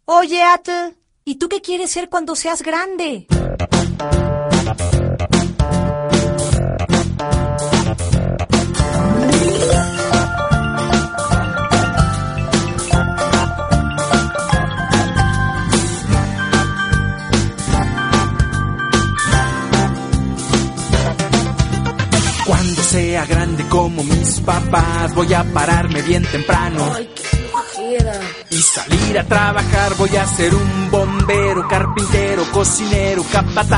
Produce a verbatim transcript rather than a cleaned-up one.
Oye, Atle, ¿y tú qué quieres ser cuando seas grande? Cuando sea grande como mis papás, voy a pararme bien temprano. Ay, qué flojera. Y salir a trabajar, voy a ser un bombero, carpintero, cocinero, capataz.